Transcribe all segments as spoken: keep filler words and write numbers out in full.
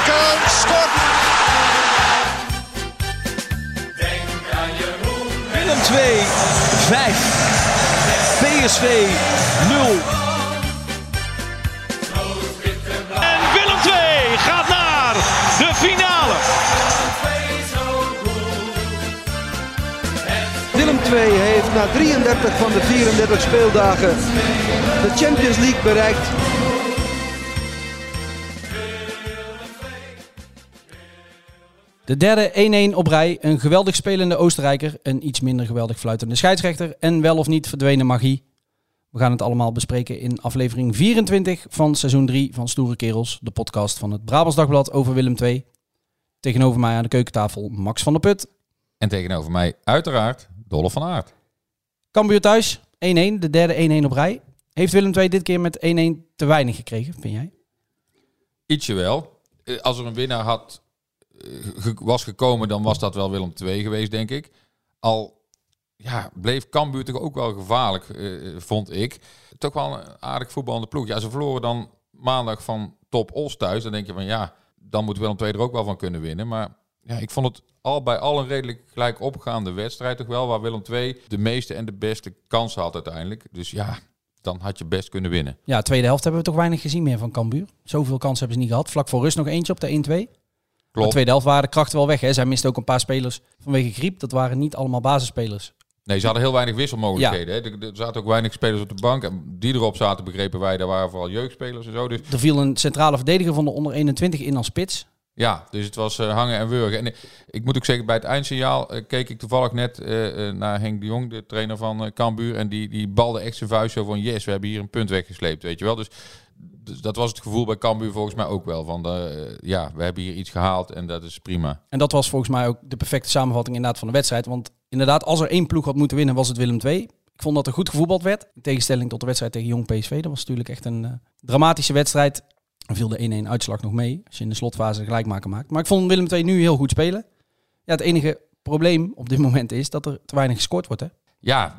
Wiskum scoort. Willem twee, vijf. P S V nul. En Willem twee gaat naar de finale. Willem twee heeft na drieëndertig van de vierendertig speeldagen de Champions League bereikt. De derde één-één op rij, een geweldig spelende Oostenrijker, een iets minder geweldig fluitende scheidsrechter en wel of niet verdwenen magie. We gaan het allemaal bespreken in aflevering vierentwintig van seizoen drie van Stoere Kerels, de podcast van het Brabants Dagblad over Willem twee. Tegenover mij aan de keukentafel Max van der Put. En tegenover mij uiteraard Dolf van Aert. Cambuur thuis, één-één, de derde één-één op rij. Heeft Willem twee dit keer met één-één te weinig gekregen, vind jij? Ietsje wel. Als er een winnaar had was gekomen, dan was dat wel Willem twee geweest, denk ik. Al ja, bleef Cambuur toch ook wel gevaarlijk, uh, vond ik. Toch wel een aardig voetballende ploeg. Ja, ze verloren dan maandag van Top Os thuis. Dan denk je van ja, dan moet Willem twee er ook wel van kunnen winnen. Maar ja, ik vond het al bij al een redelijk gelijk opgaande wedstrijd toch wel, waar Willem twee de meeste en de beste kansen had uiteindelijk. Dus ja, dan had je best kunnen winnen. Ja, tweede helft hebben we toch weinig gezien meer van Cambuur. Zoveel kansen hebben ze niet gehad. Vlak voor rust nog eentje op de één-twee. De tweede helft waren de krachten wel weg. Hè. Zij misten ook een paar spelers vanwege griep. Dat waren niet allemaal basisspelers. Nee, ze hadden heel weinig wisselmogelijkheden. Ja. Hè. Er zaten ook weinig spelers op de bank. En die erop zaten, begrepen wij, daar waren vooral jeugdspelers en zo. Dus er viel een centrale verdediger van de onder eenentwintig in als spits. Ja, dus het was uh, hangen en wurgen. En uh, ik moet ook zeggen, bij het eindsignaal uh, keek ik toevallig net uh, uh, naar Henk de Jong, de trainer van uh, Cambuur. En die, die balde echt zijn vuist zo van yes, we hebben hier een punt weggesleept, weet je wel. Dus, dus dat was het gevoel bij Cambuur volgens mij ook wel. Van de, uh, ja, we hebben hier iets gehaald en dat is prima. En dat was volgens mij ook de perfecte samenvatting inderdaad van de wedstrijd. Want inderdaad, als er één ploeg had moeten winnen, was het Willem twee. Ik vond dat er goed gevoetbald werd. In tegenstelling tot de wedstrijd tegen Jong P S V. Dat was natuurlijk echt een uh, dramatische wedstrijd. Dan viel de één-één uitslag nog mee, als je in de slotfase gelijkmaker maakt. Maar ik vond Willem twee nu heel goed spelen. Ja, het enige probleem op dit moment is dat er te weinig gescoord wordt, hè? Ja,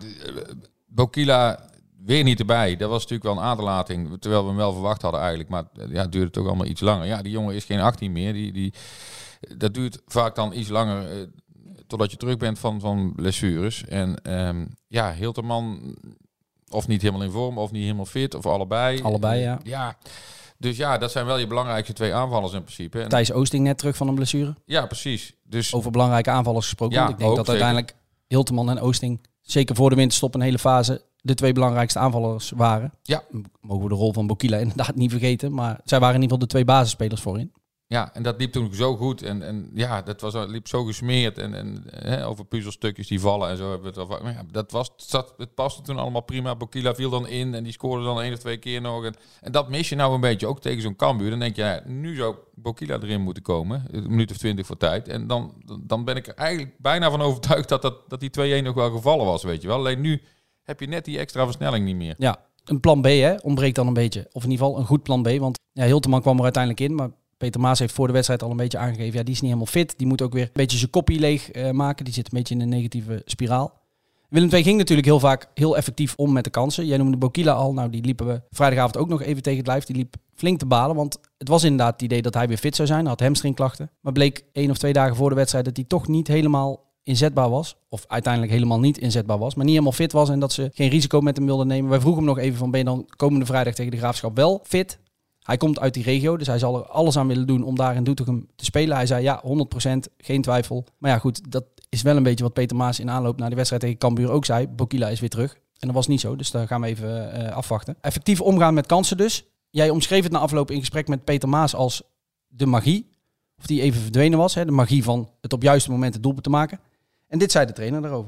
Bokila weer niet erbij. Dat was natuurlijk wel een aderlating, terwijl we hem wel verwacht hadden eigenlijk. Maar ja, het duurde toch allemaal iets langer. Ja, die jongen is geen achttien meer. Die, die, dat duurt vaak dan iets langer uh, totdat je terug bent van, van blessures. En um, ja, Hilterman of niet helemaal in vorm, of niet helemaal fit, of allebei. Allebei, ja. Ja. Dus ja, dat zijn wel je belangrijkste twee aanvallers in principe. En Thijs Oosting net terug van een blessure. Ja, precies. Dus over belangrijke aanvallers gesproken. Ja, want ik denk ook, dat zeker. uiteindelijk Hilterman en Oosting, zeker voor de winterstop een hele fase, de twee belangrijkste aanvallers waren. Ja. Mogen we de rol van Bokila inderdaad niet vergeten. Maar zij waren in ieder geval de twee basisspelers voorin. Ja, en dat liep toen zo goed. En, en ja, dat was, liep zo gesmeerd. En, en hè, over puzzelstukjes die vallen en zo hebben we het al. Maar ja, dat was, dat, het paste toen allemaal prima. Bokila viel dan in en die scoorde dan één of twee keer nog. En, en dat mis je nou een beetje, ook tegen zo'n Cambuur. Dan denk je, ja, nu zou Bokila erin moeten komen. Een minuut of twintig voor tijd. En dan, dan ben ik er eigenlijk bijna van overtuigd dat, dat, dat die twee-één nog wel gevallen was, weet je wel. Alleen nu heb je net die extra versnelling niet meer. Ja, een plan B hè, ontbreekt dan een beetje. Of in ieder geval een goed plan B. Want ja, Hilterman kwam er uiteindelijk in, maar Peter Maas heeft voor de wedstrijd al een beetje aangegeven. Ja, die is niet helemaal fit. Die moet ook weer een beetje zijn koppie leeg uh, maken. Die zit een beetje in een negatieve spiraal. Willem twee ging natuurlijk heel vaak heel effectief om met de kansen. Jij noemde Bokila al. Nou, die liepen we vrijdagavond ook nog even tegen het lijf. Die liep flink te balen. Want het was inderdaad het idee dat hij weer fit zou zijn. Hij had hamstringklachten. Maar bleek één of twee dagen voor de wedstrijd dat hij toch niet helemaal inzetbaar was. Of uiteindelijk helemaal niet inzetbaar was. Maar niet helemaal fit was en dat ze geen risico met hem wilden nemen. Wij vroegen hem nog even van, ben je dan komende vrijdag tegen de Graafschap wel fit? Hij komt uit die regio, dus hij zal er alles aan willen doen om daar in Doetinchem te spelen. Hij zei ja, honderd procent, geen twijfel. Maar ja goed, dat is wel een beetje wat Peter Maas in aanloop naar de wedstrijd tegen Cambuur ook zei. Bokila is weer terug. En dat was niet zo, dus daar gaan we even uh, afwachten. Effectief omgaan met kansen dus. Jij omschreef het na afloop in gesprek met Peter Maas als de magie. Of die even verdwenen was, hè? De magie van het op juiste moment het doelpunt te maken. En dit zei de trainer daarover.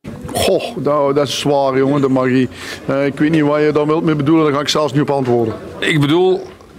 Goh, nou, dat is zwaar jongen, de magie. Uh, ik weet niet wat je daar wilt mee bedoelen, daar ga ik zelfs niet op antwoorden. Ik bedoel,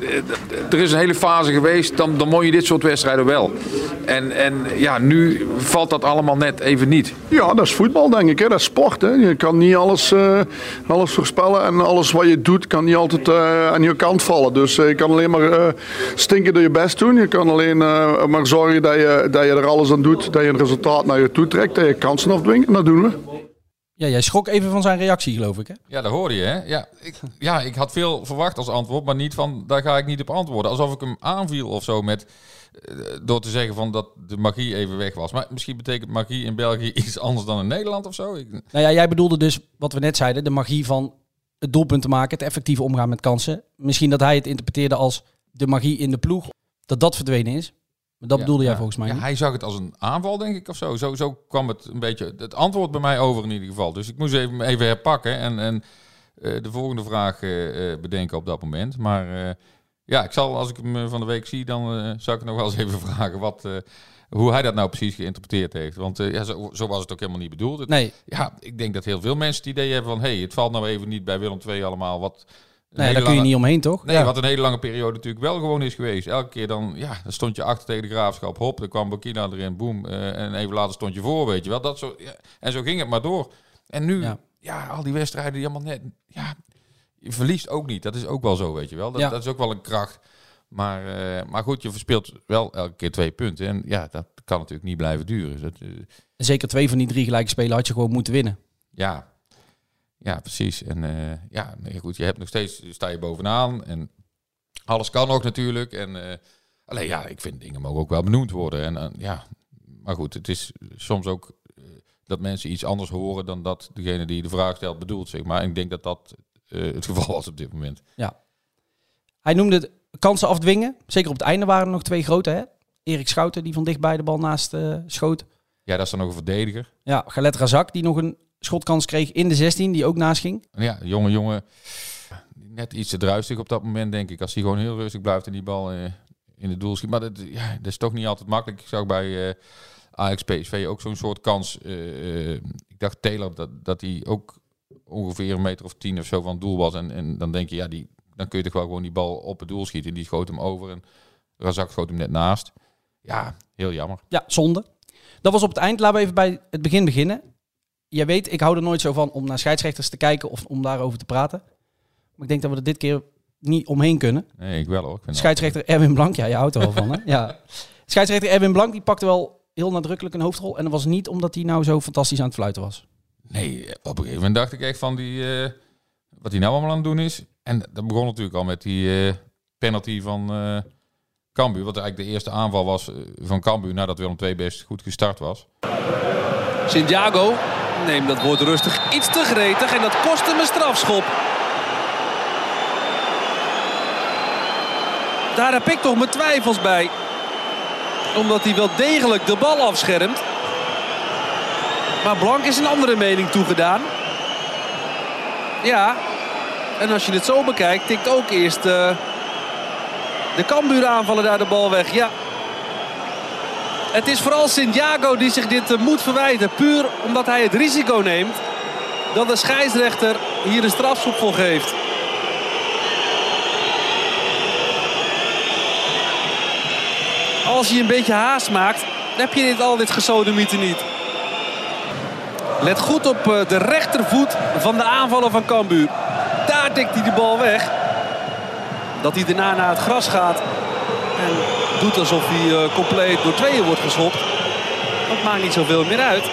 er is een hele fase geweest, dan, dan mooi je dit soort wedstrijden wel. En, en ja, nu valt dat allemaal net even niet. Ja, dat is voetbal denk ik, hè. Dat is sport. Hè. Je kan niet alles, uh, alles voorspellen en alles wat je doet kan niet altijd uh, aan je kant vallen. Dus uh, je kan alleen maar uh, stinken door je best doen. Je kan alleen uh, maar zorgen dat je, dat je er alles aan doet, dat je een resultaat naar je toe trekt, dat je kansen afdwingt en dat doen we. Ja, jij schrok even van zijn reactie, geloof ik, hè? Ja, dat hoorde je, hè? Ja ik, ja, ik had veel verwacht als antwoord, maar niet van, daar ga ik niet op antwoorden. Alsof ik hem aanviel of zo met, uh, door te zeggen van dat de magie even weg was. Maar misschien betekent magie in België iets anders dan in Nederland of zo? Ik... Nou ja, jij bedoelde dus, wat we net zeiden, de magie van het doelpunt te maken, het effectief omgaan met kansen. Misschien dat hij het interpreteerde als de magie in de ploeg, dat dat verdwenen is. Maar dat ja, bedoelde jij ja. volgens mij ja, niet. Hij zag het als een aanval, denk ik, of zo. Zo, zo kwam het een beetje, het antwoord bij mij over in ieder geval. Dus ik moest even, even herpakken en, en uh, de volgende vraag uh, bedenken op dat moment. Maar uh, ja, ik zal, als ik hem van de week zie, dan uh, zal ik het nog wel eens even vragen wat, uh, hoe hij dat nou precies geïnterpreteerd heeft. Want uh, ja, zo, zo was het ook helemaal niet bedoeld. Het, Nee. Ja, ik denk dat heel veel mensen het idee hebben van, hé, hey, het valt nou even niet bij Willem twee allemaal wat... Nee, daar kun je lange... niet omheen, toch? Nee, ja. wat een hele lange periode natuurlijk wel gewoon is geweest. Elke keer dan, ja, dan stond je achter tegen de Graafschap, hop, dan kwam Burkina erin, boem, uh, en even later stond je voor, weet je wel. Dat zo, ja. En zo ging het maar door. En nu, ja, ja al die wedstrijden die allemaal net, ja, je verliest ook niet. Dat is ook wel zo, weet je wel. Dat, ja. dat is ook wel een kracht. Maar, uh, maar goed, je verspeelt wel elke keer twee punten. En ja, dat kan natuurlijk niet blijven duren. Dat, uh... Zeker twee van die drie gelijke spelen had je gewoon moeten winnen. Ja. Ja, precies. En uh, ja, nee, goed, je hebt nog steeds, sta je bovenaan en alles kan ook natuurlijk. En uh, alleen ja, ik vind dingen mogen ook wel benoemd worden. En uh, ja, maar goed, het is soms ook uh, dat mensen iets anders horen dan dat degene die de vraag stelt bedoelt, zeg maar. En ik denk dat dat uh, het geval was op dit moment. Ja. Hij noemde het kansen afdwingen. Zeker op het einde waren er nog twee grote, hè? Erik Schouten, die van dichtbij de bal naast uh, schoot. Ja, dat is dan nog een verdediger. Ja, Galet Razak, die nog een schotkans kreeg in de zestien, die ook naast ging. Ja, jonge jongen, net iets te druistig op dat moment, denk ik. Als hij gewoon heel rustig blijft en die bal uh, in het doel schiet. Maar dat, ja, dat is toch niet altijd makkelijk. Ik zag bij uh, Ajax P S V ook zo'n soort kans. Uh, uh, ik dacht Taylor dat, dat hij ook ongeveer een meter of tien of zo van het doel was. En, en dan denk je, ja, die, dan kun je toch wel gewoon die bal op het doel schieten. Die schoot hem over en Razak schoot hem net naast. Ja, heel jammer. Ja, zonde. Dat was op het eind. Laten we even bij het begin beginnen. Jij weet, ik hou er nooit zo van om naar scheidsrechters te kijken of om daarover te praten. Maar ik denk dat we er dit keer niet omheen kunnen. Nee, ik wel hoor. Ik vind Scheidsrechter dat... Erwin Blank, ja, je houdt er wel van, hè? Ja. Scheidsrechter Erwin Blank, die pakte wel heel nadrukkelijk een hoofdrol. En dat was niet omdat hij nou zo fantastisch aan het fluiten was. Nee, op een gegeven moment dacht ik echt van die, uh, wat hij nou allemaal aan het doen is. En dat begon natuurlijk al met die uh, penalty van uh, Cambuur. Wat eigenlijk de eerste aanval was uh, van Cambuur nadat Willem twee best goed gestart was. Santiago neemt dat woord rustig iets te gretig en dat kost hem een strafschop. Daar heb ik toch mijn twijfels bij. Omdat hij wel degelijk de bal afschermt. Maar Blank is een andere mening toegedaan. Ja, en als je het zo bekijkt, tikt ook eerst uh, de Cambuur aanvallen daar de bal weg. Ja. Het is vooral Santiago die zich dit uh, moet verwijten. Puur omdat hij het risico neemt dat de scheidsrechter hier een strafschop voor geeft. Als je een beetje haast maakt, dan heb je dit al dit gesodemieten niet. Let goed op uh, de rechtervoet van de aanvaller van Cambuur. Daar tikt hij de bal weg. Dat hij daarna naar het gras gaat. En doet alsof hij uh, compleet door tweeën wordt geschopt. Dat maakt niet zoveel meer uit.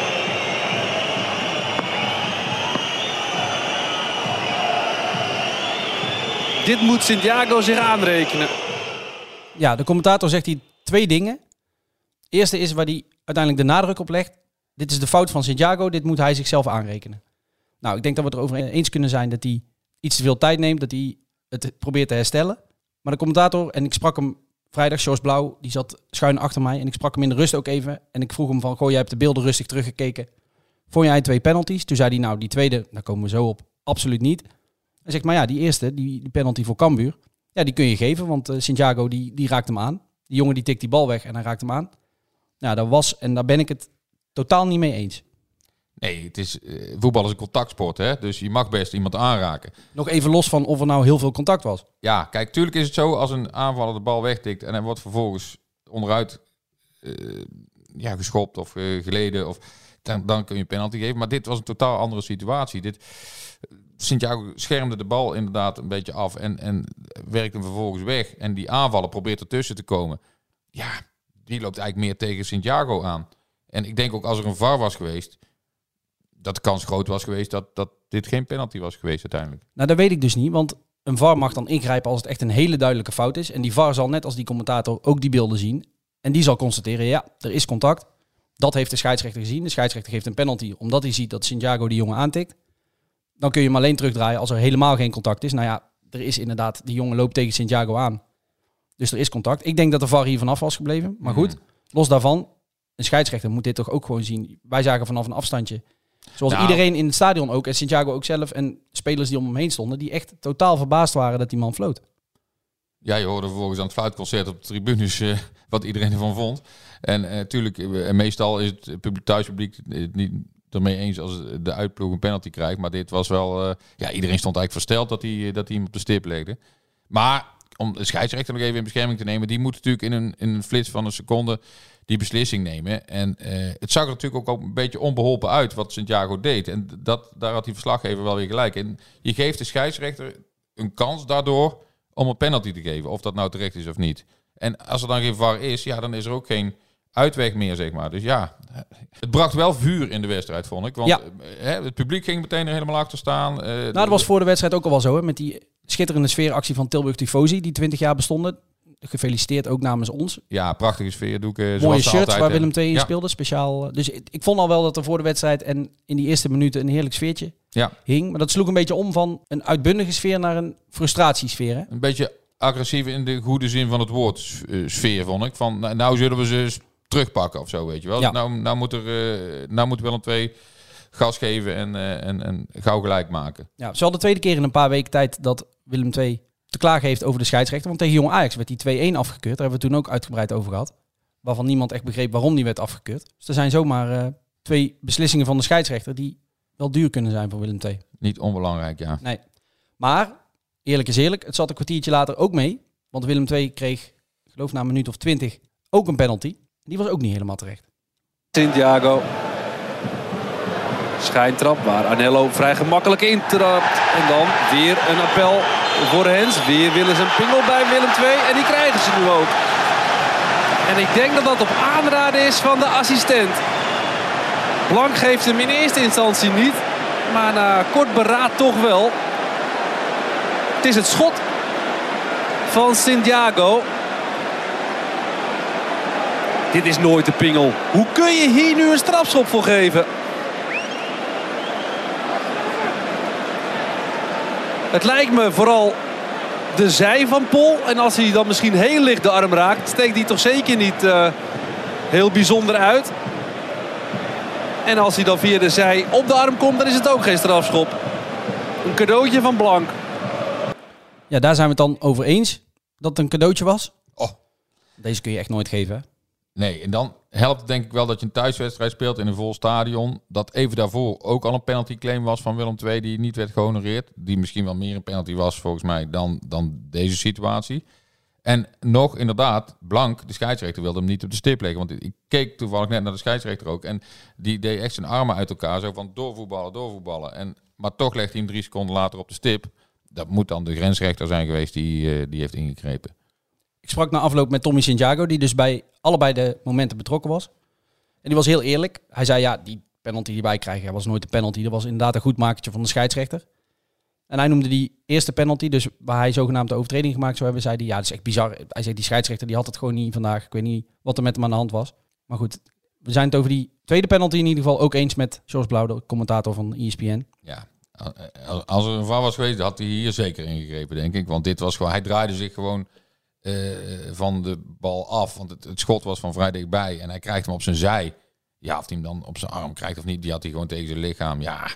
Dit moet Santiago zich aanrekenen. Ja, de commentator zegt hier twee dingen. Eerste is waar hij uiteindelijk de nadruk op legt. Dit is de fout van Santiago, dit moet hij zichzelf aanrekenen. Nou, ik denk dat we het erover eens kunnen zijn dat hij iets te veel tijd neemt, dat hij het probeert te herstellen. Maar de commentator, en ik sprak hem vrijdag, Sjors Blauw, die zat schuin achter mij. En ik sprak hem in de rust ook even. En ik vroeg hem van, goh, jij hebt de beelden rustig teruggekeken. Vond jij twee penalties? Toen zei hij, nou, die tweede, daar komen we zo op, absoluut niet. Hij zegt, maar ja, die eerste, die, die penalty voor Cambuur, ja, die kun je geven, want uh, Santiago, die, die raakt hem aan. Die jongen die tikt die bal weg en hij raakt hem aan. Nou, dat was, en daar ben ik het totaal niet mee eens. Nee, het is, uh, voetbal is een contactsport, hè? Dus je mag best iemand aanraken. Nog even los van of er nou heel veel contact was. Ja, kijk, tuurlijk is het zo als een aanvaller de bal wegtikt en hij wordt vervolgens onderuit uh, ja, geschopt of uh, geleden, of, dan, dan kun je een penalty geven. Maar dit was een totaal andere situatie. Dit, Santiago schermde de bal inderdaad een beetje af en, en werkte hem vervolgens weg. En die aanvaller probeert ertussen te komen. Ja, die loopt eigenlijk meer tegen Santiago aan. En ik denk ook als er een V A R was geweest, dat de kans groot was geweest dat, dat dit geen penalty was geweest uiteindelijk. Nou, dat weet ik dus niet, want een V A R mag dan ingrijpen als het echt een hele duidelijke fout is. En die V A R zal net als die commentator ook die beelden zien. En die zal constateren, ja, er is contact. Dat heeft de scheidsrechter gezien. De scheidsrechter geeft een penalty omdat hij ziet dat Santiago die jongen aantikt. Dan kun je hem alleen terugdraaien als er helemaal geen contact is. Nou ja, er is inderdaad, die jongen loopt tegen Santiago aan. Dus er is contact. Ik denk dat de V A R hier vanaf was gebleven. Maar goed, mm. los daarvan, een scheidsrechter moet dit toch ook gewoon zien. Wij zagen vanaf een afstandje, zoals nou. iedereen in het stadion ook, en Santiago ook zelf, en spelers die om hem heen stonden, die echt totaal verbaasd waren dat die man floot. Ja, je hoorde vervolgens aan het fluitconcert op de tribunes uh, wat iedereen ervan vond. En natuurlijk, uh, uh, meestal is het publiek, thuispubliek het niet ermee eens als de uitploeg een penalty krijgt. Maar dit was wel, uh, ja, iedereen stond eigenlijk versteld dat hij, uh, dat hij hem op de stip legde. Maar om de scheidsrechter nog even in bescherming te nemen, die moet natuurlijk in een, in een flits van een seconde die beslissing nemen. En uh, het zag er natuurlijk ook een beetje onbeholpen uit wat Santiago deed. En dat, daar had die verslaggever wel weer gelijk. En je geeft de scheidsrechter een kans daardoor om een penalty te geven, of dat nou terecht is of niet. En als er dan geen V A R is, ja, dan is er ook geen uitweg meer, zeg maar. Dus ja, het bracht wel vuur in de wedstrijd, vond ik. Want ja. hè, het publiek ging meteen er helemaal achter staan. Uh, nou, dat was voor de wedstrijd ook al wel zo, hè, met die schitterende sfeeractie van Tilburg Tifosi, die twintig jaar bestonden. Gefeliciteerd ook namens ons. Ja, prachtige sfeerdoeken. Mooie shirts waar Willem twee in ja. speelde, speciaal. Dus ik, ik vond al wel dat er voor de wedstrijd en in die eerste minuten een heerlijk sfeertje ja. hing. Maar dat sloeg een beetje om van een uitbundige sfeer naar een frustratiesfeer. Hè? Een beetje agressief in de goede zin van het woord uh, sfeer, vond ik. Van, nou, nou zullen we ze terugpakken of zo, weet je wel. Ja. Nou, nou, moet er, uh, nou moet Willem twee gas geven en, uh, en, en gauw gelijk maken. Ja, ze hadden de tweede keer in een paar weken tijd dat Willem twee te klagen heeft over de scheidsrechter. Want tegen Jong Ajax werd die twee-een afgekeurd. Daar hebben we toen ook uitgebreid over gehad. Waarvan niemand echt begreep waarom die werd afgekeurd. Dus er zijn zomaar uh, twee beslissingen van de scheidsrechter die wel duur kunnen zijn voor Willem twee. Niet onbelangrijk, ja. Nee. Maar, eerlijk is eerlijk, het zat een kwartiertje later ook mee. Want Willem twee kreeg, ik geloof na een minuut of twintig, ook een penalty. Die was ook niet helemaal terecht. Santiago. Schijntrap waar Anello vrij gemakkelijk intrapt. En dan weer een appel voor Hens. Weer willen ze een pingel bij Willem twee. En die krijgen ze nu ook. En ik denk dat dat op aanraden is van de assistent. Blank geeft hem in eerste instantie niet. Maar na kort beraad toch wel. Het is het schot van Santiago. Dit is nooit de pingel. Hoe kun je hier nu een strafschop voor geven? Het lijkt me vooral de zij van Pol. En als hij dan misschien heel licht de arm raakt, steekt hij toch zeker niet uh, heel bijzonder uit. En als hij dan via de zij op de arm komt, dan is het ook geen strafschop. Een cadeautje van Blank. Ja, daar zijn we het dan over eens dat het een cadeautje was. Oh. Deze kun je echt nooit geven, hè? Nee, en dan helpt het denk ik wel dat je een thuiswedstrijd speelt in een vol stadion. Dat even daarvoor ook al een penalty claim was van Willem twee die niet werd gehonoreerd. Die misschien wel meer een penalty was volgens mij dan, dan deze situatie. En nog inderdaad, Blank, de scheidsrechter, wilde hem niet op de stip leggen. Want ik keek toevallig net naar de scheidsrechter ook. En die deed echt zijn armen uit elkaar. Zo van doorvoetballen, doorvoetballen. En, maar toch legt hij hem drie seconden later op de stip. Dat moet dan de grensrechter zijn geweest die, uh, die heeft ingegrepen. Ik sprak na afloop met Tommy Santiago, die dus bij allebei de momenten betrokken was. En die was heel eerlijk. Hij zei, ja, die penalty die wij krijgen was nooit een penalty. Dat was inderdaad een goed makertje van de scheidsrechter. En hij noemde die eerste penalty, dus waar hij zogenaamd de overtreding gemaakt zou hebben, zei hij, ja, dat is echt bizar. Hij zei, die scheidsrechter die had het gewoon niet vandaag. Ik weet niet wat er met hem aan de hand was. Maar goed, we zijn het over die tweede penalty in ieder geval ook eens met George Blauw, de commentator van E S P N. Ja, als er een V A R was geweest, had hij hier zeker ingegrepen, denk ik. Want dit was gewoon, hij draaide zich gewoon uh, van de bal af. Want het, het schot was van vrij dichtbij en hij krijgt hem op zijn zij. Ja, of hij hem dan op zijn arm krijgt of niet, die had hij gewoon tegen zijn lichaam. Ja,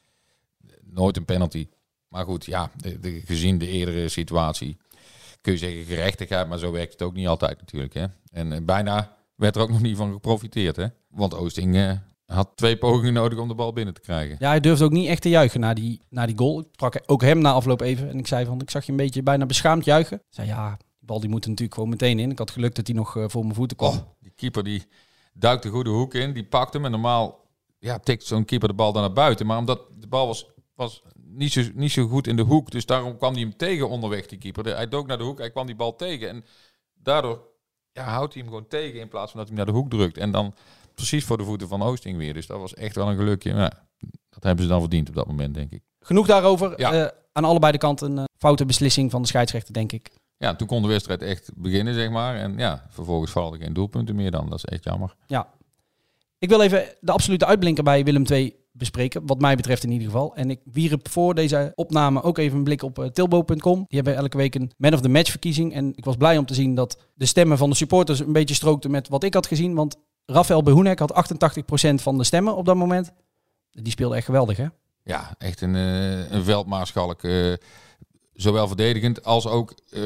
nooit een penalty. Maar goed, ja, de, de, gezien de eerdere situatie kun je zeggen gerechtigheid, maar zo werkt het ook niet altijd natuurlijk. Hè? En uh, bijna werd er ook nog niet van geprofiteerd. Hè? Want Oosting uh, had twee pogingen nodig om de bal binnen te krijgen. Ja, hij durfde ook niet echt te juichen na die, na die goal. Ik sprak ook hem na afloop even en ik zei van, ik zag je een beetje bijna beschaamd juichen. Ik zei, ja, die bal die moet er natuurlijk gewoon meteen in. Ik had geluk dat hij nog uh, voor mijn voeten kwam. Oh, die keeper die duikt de goede hoek in, die pakt hem en normaal ja, tikt zo'n keeper de bal dan naar buiten. Maar omdat de bal was... was Niet zo, niet zo goed in de hoek. Dus daarom kwam hij hem tegen onderweg, die keeper. Hij dook naar de hoek, hij kwam die bal tegen. En daardoor ja, houdt hij hem gewoon tegen in plaats van dat hij hem naar de hoek drukt. En dan precies voor de voeten van Oosting weer. Dus dat was echt wel een gelukje. Ja, dat hebben ze dan verdiend op dat moment, denk ik. Genoeg daarover. Ja. Uh, aan allebei de kanten een uh, foute beslissing van de scheidsrechter, denk ik. Ja, toen kon de wedstrijd echt beginnen, zeg maar. En ja, vervolgens vallen er geen doelpunten meer dan. Dat is echt jammer. Ja. Ik wil even de absolute uitblinker bij Willem twee bespreken. Wat mij betreft in ieder geval. En ik wierp voor deze opname ook even een blik op uh, tilbo punt com. Die hebben elke week een man of the match verkiezing. En ik was blij om te zien dat de stemmen van de supporters een beetje strookten met wat ik had gezien. Want Rafael Behoenek had achtentachtig procent van de stemmen op dat moment. Die speelde echt geweldig, hè? Ja, echt een, uh, een veldmaarschalk. Uh, zowel verdedigend als ook uh,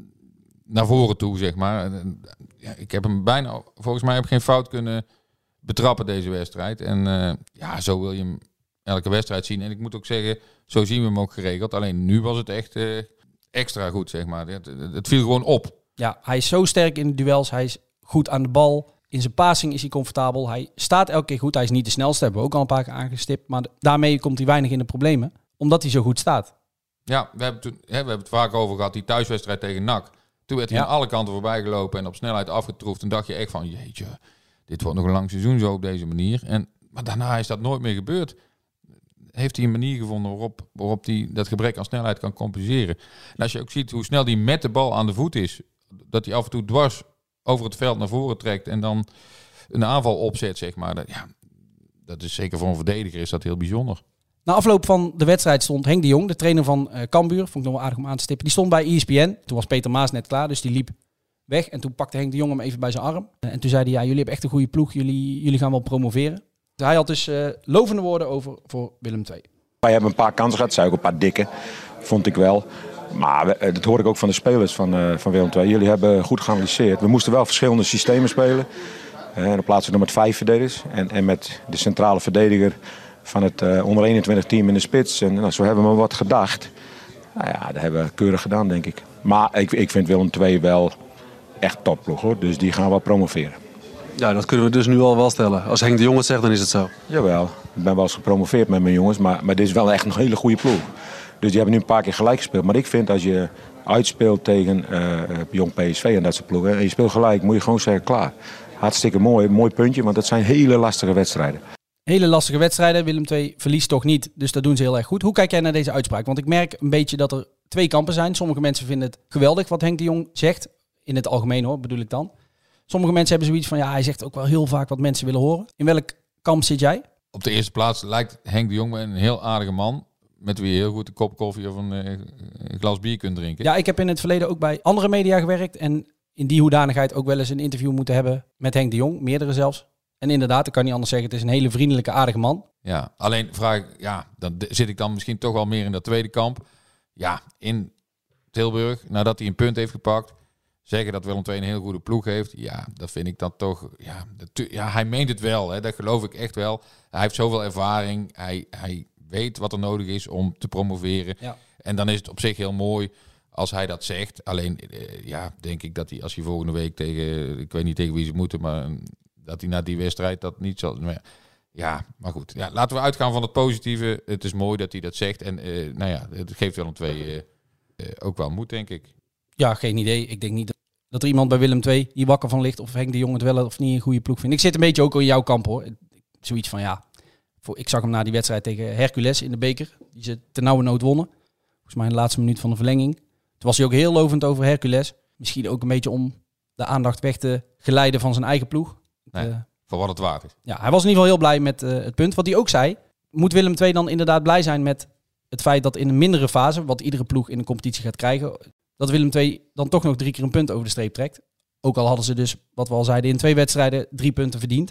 naar voren toe, zeg maar. Uh, ja, ik heb hem bijna, volgens mij heb ik geen fout kunnen betrappen deze wedstrijd. En uh, ja, zo wil je hem elke wedstrijd zien. En ik moet ook zeggen, zo zien we hem ook geregeld. Alleen nu was het echt uh, extra goed, zeg maar. Het, het viel gewoon op. Ja, hij is zo sterk in de duels. Hij is goed aan de bal. In zijn passing is hij comfortabel. Hij staat elke keer goed. Hij is niet de snelste, hebben we ook al een paar keer aangestipt. Maar daarmee komt hij weinig in de problemen. Omdat hij zo goed staat. Ja, we hebben, toen, hè, we hebben het vaak over gehad. Die thuiswedstrijd tegen N A C. Toen werd hij ja. aan alle kanten voorbij gelopen en op snelheid afgetroefd. En dacht je echt van, jeetje, dit wordt nog een lang seizoen zo op deze manier. En, maar daarna is dat nooit meer gebeurd. Heeft hij een manier gevonden waarop, waarop hij dat gebrek aan snelheid kan compenseren. En als je ook ziet hoe snel hij met de bal aan de voet is. Dat hij af en toe dwars over het veld naar voren trekt en dan een aanval opzet, zeg maar. Dat, ja, dat is zeker voor een verdediger is dat heel bijzonder. Na afloop van de wedstrijd stond Henk de Jong, de trainer van uh, Cambuur, vond ik nog wel aardig om aan te stippen. Die stond bij E S P N. Toen was Peter Maas net klaar, dus die liep weg. En toen pakte Henk de Jong hem even bij zijn arm. Uh, en toen zei hij, ja, jullie hebben echt een goede ploeg. Jullie, jullie gaan wel promoveren. Dus hij had dus uh, lovende woorden over voor Willem twee. Wij hebben een paar kansen gehad, zei ook een paar dikke, vond ik wel. Maar dat hoor ik ook van de spelers van, uh, van Willem twee. Jullie hebben goed geanalyseerd. We moesten wel verschillende systemen spelen. Uh, in plaats van met vijf verdedigers. En, en met de centrale verdediger van het uh, onder eenentwintig team in de spits. En nou, zo hebben we wat gedacht. Nou ja, dat hebben we keurig gedaan, denk ik. Maar ik, ik vind Willem twee wel echt topploeg, hoor. Dus die gaan wel promoveren. Ja, dat kunnen we dus nu al wel stellen. Als Henk de Jong het zegt, dan is het zo. Jawel, ik ben wel eens gepromoveerd met mijn jongens. Maar, maar dit is wel echt een hele goede ploeg. Dus die hebben nu een paar keer gelijk gespeeld. Maar ik vind als je uitspeelt tegen uh, Jong P S V en dat soort ploegen. En je speelt gelijk, moet je gewoon zeggen klaar. Hartstikke mooi, mooi puntje. Want dat zijn hele lastige wedstrijden. Hele lastige wedstrijden. Willem twee verliest toch niet. Dus dat doen ze heel erg goed. Hoe kijk jij naar deze uitspraak? Want ik merk een beetje dat er twee kampen zijn. Sommige mensen vinden het geweldig wat Henk de Jong zegt. In het algemeen hoor, bedoel ik dan. Sommige mensen hebben zoiets van, ja, hij zegt ook wel heel vaak wat mensen willen horen. In welk kamp zit jij? Op de eerste plaats lijkt Henk de Jong een heel aardige man. Met wie je heel goed een kop koffie of een, uh, een glas bier kunt drinken. Ja, ik heb in het verleden ook bij andere media gewerkt. En in die hoedanigheid ook wel eens een interview moeten hebben met Henk de Jong. Meerdere zelfs. En inderdaad, ik kan niet anders zeggen, het is een hele vriendelijke, aardige man. Ja, alleen vraag ik, ja, dan zit ik dan misschien toch wel meer in dat tweede kamp. Ja, in Tilburg, nadat hij een punt heeft gepakt, zeggen dat Willem twee een heel goede ploeg heeft. Ja, dat vind ik dan toch, ja, dat, ja hij meent het wel, hè, dat geloof ik echt wel. Hij heeft zoveel ervaring, hij... hij weet wat er nodig is om te promoveren. Ja. En dan is het op zich heel mooi als hij dat zegt. Alleen, uh, ja, denk ik dat hij als hij volgende week tegen, ik weet niet tegen wie ze moeten, maar dat hij na die wedstrijd dat niet zal. Maar, ja, maar goed. Ja, laten we uitgaan van het positieve. Het is mooi dat hij dat zegt. En uh, nou ja, het geeft Willem twee uh, uh, ook wel moed, denk ik. Ja, geen idee. Ik denk niet dat er iemand bij Willem twee hier wakker van ligt of Henk de Jong het wel of niet een goede ploeg vindt. Ik zit een beetje ook in jouw kamp, hoor. Zoiets van, ja... Ik zag hem na die wedstrijd tegen Hercules in de beker. Die ze ten nauwe nood wonnen. Volgens mij in de laatste minuut van de verlenging. Toen was hij ook heel lovend over Hercules. Misschien ook een beetje om de aandacht weg te geleiden van zijn eigen ploeg. Nee, uh, voor wat het waard is. Ja, hij was in ieder geval heel blij met uh, het punt. Wat hij ook zei, moet Willem twee dan inderdaad blij zijn met het feit dat in een mindere fase, wat iedere ploeg in de competitie gaat krijgen, dat Willem twee dan toch nog drie keer een punt over de streep trekt. Ook al hadden ze dus, wat we al zeiden, in twee wedstrijden drie punten verdiend.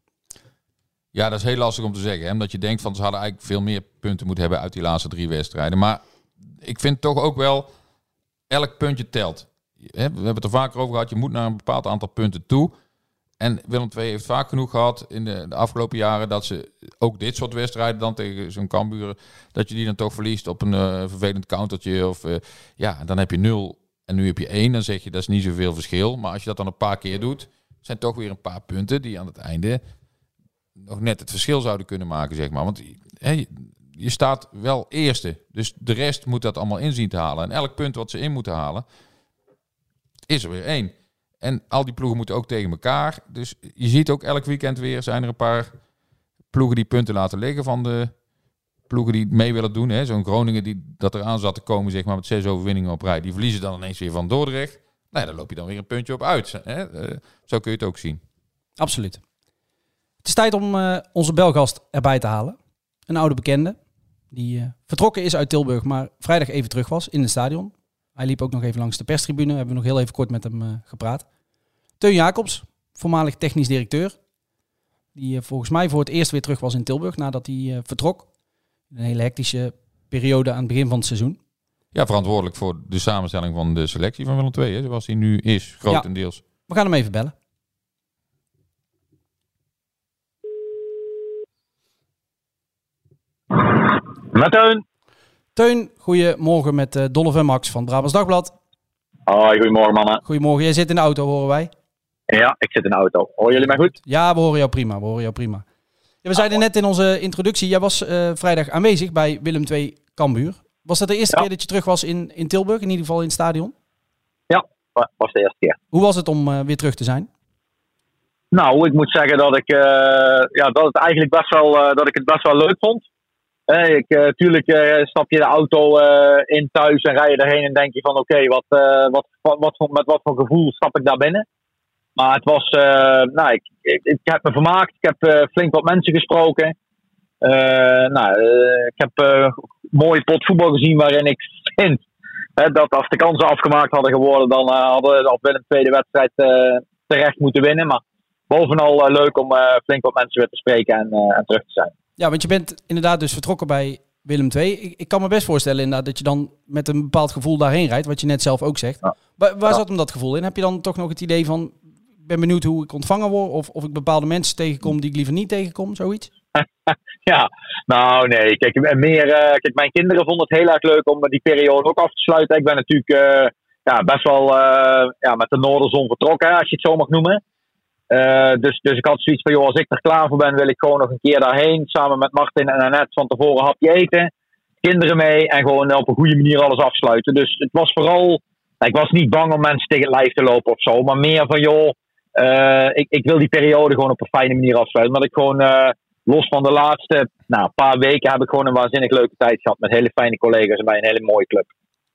Ja, dat is heel lastig om te zeggen. Hè? Omdat je denkt van ze hadden eigenlijk veel meer punten moeten hebben uit die laatste drie wedstrijden. Maar ik vind toch ook wel, elk puntje telt. We hebben het er vaker over gehad, je moet naar een bepaald aantal punten toe. En Willem twee heeft vaak genoeg gehad in de, de afgelopen jaren dat ze ook dit soort wedstrijden dan tegen zo'n Cambuur, dat je die dan toch verliest op een uh, vervelend countertje. Of uh, ja, dan heb je nul en nu heb je één. Dan zeg je dat is niet zoveel verschil. Maar als je dat dan een paar keer doet, zijn toch weer een paar punten die aan het einde nog net het verschil zouden kunnen maken, zeg maar. Want hè, je staat wel eerste. Dus de rest moet dat allemaal inzien te halen. En elk punt wat ze in moeten halen, is er weer één. En al die ploegen moeten ook tegen elkaar. Dus je ziet ook elk weekend weer, zijn er een paar ploegen die punten laten liggen van de ploegen die mee willen doen. Hè? Zo'n Groningen die dat eraan zat te komen, zeg maar, met zes overwinningen op rij. Die verliezen dan ineens weer van Dordrecht. Nou, daar loop je dan weer een puntje op uit. Hè? Uh, zo kun je het ook zien. Absoluut. Het is tijd om uh, onze belgast erbij te halen. Een oude bekende. Die uh, vertrokken is uit Tilburg, maar vrijdag even terug was in het stadion. Hij liep ook nog even langs de perstribune. We hebben nog heel even kort met hem uh, gepraat. Teun Jacobs, voormalig technisch directeur. Die uh, volgens mij voor het eerst weer terug was in Tilburg nadat hij uh, vertrok. Een hele hectische periode aan het begin van het seizoen. Ja, verantwoordelijk voor de samenstelling van de selectie van Willem twee, hè, zoals hij nu is, grotendeels. Ja, we gaan hem even bellen. Met Teun. Teun, goedemorgen met uh, Dolph en Max van het Brabants Dagblad. Hoi, goedemorgen mannen. Goedemorgen, jij zit in de auto, horen wij? Ja, ik zit in de auto. Horen jullie mij goed? Ja, we horen jou prima, we horen jou prima. Ja, we zeiden net in onze introductie, jij was uh, vrijdag aanwezig bij Willem twee Cambuur. Was dat de eerste ja. keer dat je terug was in, in Tilburg, in ieder geval in het stadion? Ja, dat was de eerste keer. Hoe was het om uh, weer terug te zijn? Nou, ik moet zeggen dat ik, uh, ja, dat het eigenlijk best wel, uh, dat ik het best wel leuk vond. Uh, ik, uh, tuurlijk uh, stap je de auto uh, in thuis en rij je erheen en denk je van oké, okay, wat, uh, wat, wat, wat, met wat voor gevoel stap ik daar binnen? Maar het was, uh, nou, ik, ik, ik heb me vermaakt. Ik heb uh, flink wat mensen gesproken. Uh, nou, uh, ik heb uh, mooi pot voetbal gezien waarin ik vind uh, dat als de kansen afgemaakt hadden geworden, dan uh, hadden op Willem twee de wedstrijd uh, terecht moeten winnen. Maar bovenal uh, leuk om uh, flink wat mensen weer te spreken en, uh, en terug te zijn. Ja, want je bent inderdaad dus vertrokken bij Willem twee. Ik, ik kan me best voorstellen inderdaad dat je dan met een bepaald gevoel daarheen rijdt, wat je net zelf ook zegt. Ja. Waar, waar ja. zat hem dat gevoel in? Heb je dan toch nog het idee van, ik ben benieuwd hoe ik ontvangen word, of, of ik bepaalde mensen tegenkom die ik liever niet tegenkom, zoiets? Ja, nou nee, kijk, meer, uh, kijk, mijn kinderen vonden het heel erg leuk om die periode ook af te sluiten. Ik ben natuurlijk uh, ja, best wel uh, ja, met de Noorderzon vertrokken, als je het zo mag noemen. Uh, dus, dus ik had zoiets van, joh, als ik er klaar voor ben, wil ik gewoon nog een keer daarheen. Samen met Martin en Annette van tevoren een hapje eten. Kinderen mee en gewoon op een goede manier alles afsluiten. Dus het was vooral, nou, ik was niet bang om mensen tegen het lijf te lopen of zo. Maar meer van, joh, uh, ik, ik wil die periode gewoon op een fijne manier afsluiten. Omdat ik gewoon, uh, los van de laatste nou, paar weken, heb ik gewoon een waanzinnig leuke tijd gehad. Met hele fijne collega's en bij een hele mooie club.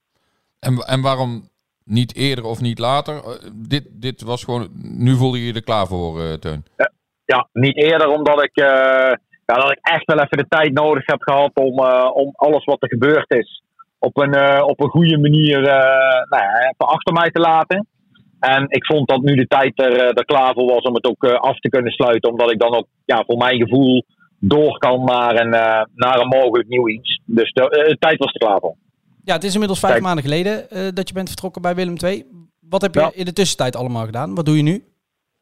En, en waarom niet eerder of niet later? Uh, dit, dit was gewoon, nu voelde je je er klaar voor, uh, Teun? Uh, ja, niet eerder omdat ik, uh, ja, dat ik echt wel even de tijd nodig heb gehad om, uh, om alles wat er gebeurd is op een, uh, op een goede manier uh, nou ja, even achter mij te laten. En ik vond dat nu de tijd er, uh, er klaar voor was om het ook uh, af te kunnen sluiten. Omdat ik dan ook ja, voor mijn gevoel door kan naar een, uh, naar een mogelijk nieuw iets. Dus de, uh, de tijd was er klaar voor. Ja, het is inmiddels vijf Kijk. maanden geleden uh, dat je bent vertrokken bij Willem twee. Wat heb je ja. in de tussentijd allemaal gedaan? Wat doe je nu?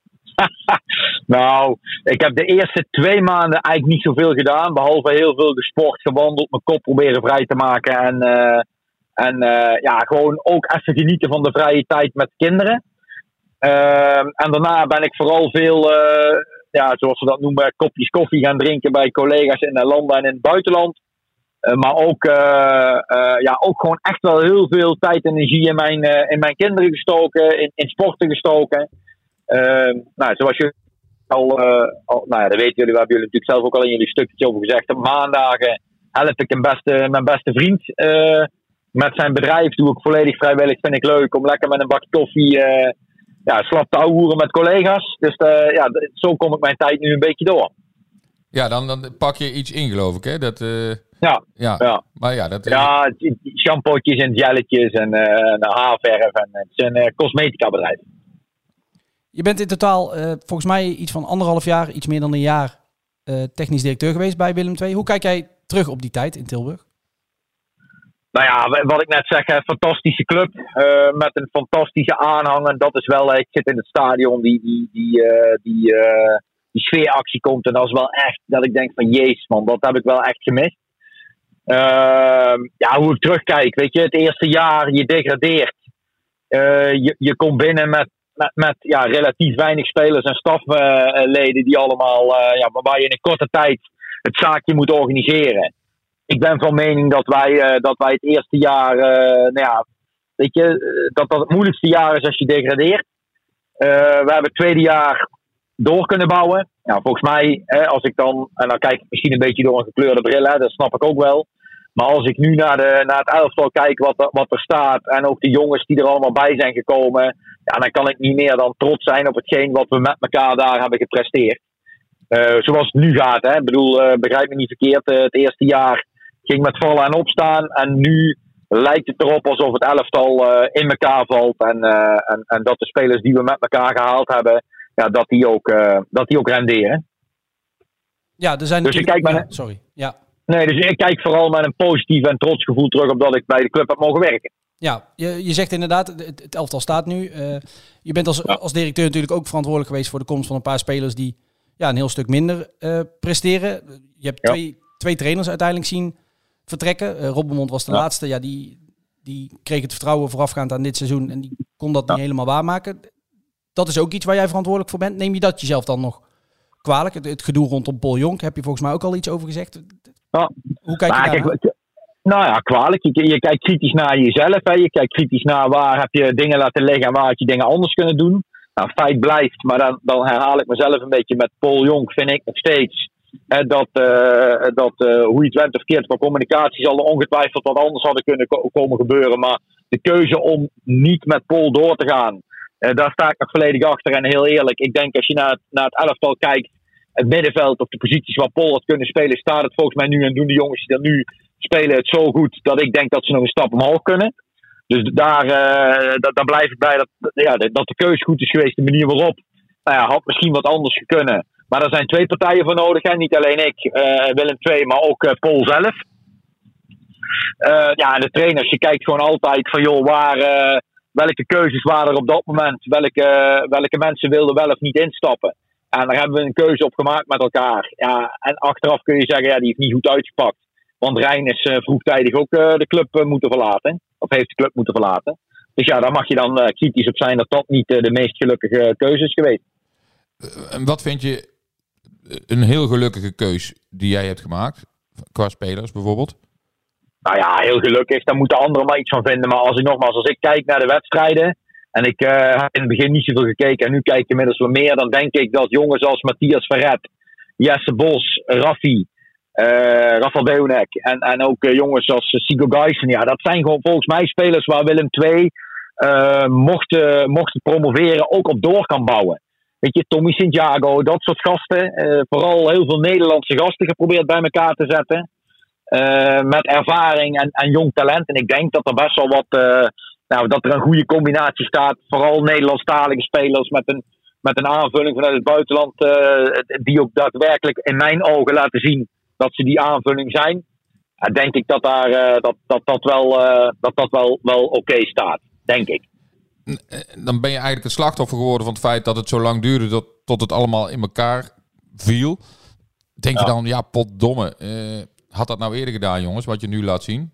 Nou, ik heb de eerste twee maanden eigenlijk niet zoveel gedaan. Behalve heel veel gesport, gewandeld, mijn kop proberen vrij te maken. En, uh, en uh, ja, gewoon ook even genieten van de vrije tijd met kinderen. Uh, en daarna ben ik vooral veel, uh, ja, zoals we dat noemen, kopjes koffie gaan drinken bij collega's in de landen en in het buitenland. Uh, maar ook, uh, uh, ja, ook gewoon echt wel heel veel tijd en energie in mijn, uh, in mijn kinderen gestoken, in, in sporten gestoken. Uh, nou, zoals je al, uh, al, nou ja, dat weten jullie, waar hebben jullie natuurlijk zelf ook al in jullie stukje over gezegd. Op maandagen help ik een beste, mijn beste vriend uh, met zijn bedrijf. Doe ik volledig vrijwillig, vind ik leuk om lekker met een bakje koffie uh, ja, slap te ouwehoeren met collega's. Dus uh, ja, zo kom ik mijn tijd nu een beetje door. Ja, dan, dan pak je iets in, geloof ik, hè? Dat, uh, ja, ja. ja. Maar ja, dat, ja, shampootjes en gelletjes en uh, haarverf. En, het is een uh, cosmetica bedrijf. Je bent in totaal uh, volgens mij iets van anderhalf jaar, iets meer dan een jaar uh, technisch directeur geweest bij Willem twee. Hoe kijk jij terug op die tijd in Tilburg? Nou ja, wat ik net zeg, een fantastische club uh, met een fantastische aanhang. En dat is wel, ik zit in het stadion, die, die, die, uh, die, uh, die sfeeractie komt. En dat is wel echt, dat ik denk van jezus man, dat heb ik wel echt gemist. Uh, ja, hoe ik terugkijk, weet je, het eerste jaar, je degradeert. Uh, je, je komt binnen met Met, met ja, relatief weinig spelers en stafleden uh, die allemaal, uh, ja, waar je in een korte tijd het zaakje moet organiseren. Ik ben van mening dat wij, uh, dat wij het eerste jaar, uh, nou ja, weet je, dat dat het moeilijkste jaar is als je degradeert. Uh, we hebben het tweede jaar door kunnen bouwen. Nou, volgens mij, hè, als ik dan, en dan kijk ik misschien een beetje door een gekleurde bril, hè, dat snap ik ook wel. Maar als ik nu naar, de, naar het elftal kijk wat er, wat er staat en ook de jongens die er allemaal bij zijn gekomen, ja, dan kan ik niet meer dan trots zijn op hetgeen wat we met elkaar daar hebben gepresteerd. Uh, zoals het nu gaat. Hè. Ik bedoel, uh, begrijp me niet verkeerd. Uh, het eerste jaar ging met vallen en opstaan. En nu lijkt het erop alsof het elftal uh, in elkaar valt. En, uh, en, en dat de spelers die we met elkaar gehaald hebben, ja, dat, die ook, uh, dat die ook renderen. Ja, er zijn dus ik kijk met ja, een... Sorry. Ja. Nee, dus ik kijk vooral met een positief en trots gevoel terug op dat ik bij de club heb mogen werken. Ja, je, je zegt inderdaad, het, het elftal staat nu. Uh, je bent als, ja. als directeur natuurlijk ook verantwoordelijk geweest voor de komst van een paar spelers die ja, een heel stuk minder uh, presteren. Je hebt ja. twee, twee trainers uiteindelijk zien vertrekken. Uh, Robbenmond was de ja. laatste. Ja, die, die kreeg het vertrouwen voorafgaand aan dit seizoen en die kon dat ja. niet helemaal waarmaken. Dat is ook iets waar jij verantwoordelijk voor bent. Neem je dat jezelf dan nog kwalijk? Het, het gedoe rondom Paul Jonk, heb je volgens mij ook al iets over gezegd. Ja. Hoe kijk je daar naar? Nou ja, kwalijk. Je, je kijkt kritisch naar jezelf. Hè. Je kijkt kritisch naar waar heb je dingen laten liggen en waar had je dingen anders kunnen doen. Nou, feit blijft, maar dan, dan herhaal ik mezelf een beetje met Paul Jonk, vind ik nog steeds. Hè, dat uh, dat uh, hoe je het went of keert qua communicatie zal er ongetwijfeld wat anders hadden kunnen ko- komen gebeuren. Maar de keuze om niet met Paul door te gaan, uh, daar sta ik nog volledig achter. En heel eerlijk, ik denk als je naar het, naar het elftal kijkt, het middenveld of de posities waar Paul had kunnen spelen, staat het volgens mij nu en doen de jongens die er nu spelen het zo goed dat ik denk dat ze nog een stap omhoog kunnen. Dus daar, uh, da, daar blijf ik bij dat, ja, dat de keuze goed is geweest. De manier waarop nou ja, had misschien wat anders kunnen. Maar er zijn twee partijen voor nodig. Hè? Niet alleen ik, uh, Willem twee, maar ook uh, Paul zelf. Uh, ja, en de trainers, je kijkt gewoon altijd van joh, waar, uh, welke keuzes waren er op dat moment. Welke, uh, welke mensen wilden wel of niet instappen. En daar hebben we een keuze op gemaakt met elkaar. Ja, en achteraf kun je zeggen, ja, die heeft niet goed uitgepakt. Want Rijn is uh, vroegtijdig ook uh, de club uh, moeten verlaten. Of heeft de club moeten verlaten. Dus ja, daar mag je dan uh, kritisch op zijn dat dat niet uh, de meest gelukkige keuze is geweest. Uh, en wat vind je een heel gelukkige keus die jij hebt gemaakt? Qua spelers bijvoorbeeld? Nou ja, heel gelukkig. Daar moeten anderen maar iets van vinden. Maar als ik nogmaals, als ik kijk naar de wedstrijden. En ik uh, heb in het begin niet zoveel gekeken. En nu kijk ik inmiddels wel meer. Dan denk ik dat jongens als Matthias Verret, Jesse Bos, Raffi, Uh, Rafael Beonek en, en ook uh, jongens als uh, Sigo Gijssen. Ja, dat zijn gewoon volgens mij spelers waar Willem twee uh, mocht, uh, mocht promoveren ook op door kan bouwen. Weet je, Tommy Santiago, dat soort gasten. Uh, vooral heel veel Nederlandse gasten geprobeerd bij elkaar te zetten. Uh, met ervaring en, en jong talent. En ik denk dat er best wel wat, uh, nou, dat er een goede combinatie staat. Vooral Nederlandstalige spelers met een, met een aanvulling vanuit het buitenland. Uh, die ook daadwerkelijk in mijn ogen laten zien dat ze die aanvulling zijn. Ja, denk ik dat daar, uh, dat, dat, dat wel, uh, dat dat wel, wel oké okay staat. Denk ik. Dan ben je eigenlijk het slachtoffer geworden van het feit dat het zo lang duurde tot, tot het allemaal in elkaar viel. Denk ja. je dan, ja, potdomme. Uh, had dat nou eerder gedaan, jongens, wat je nu laat zien?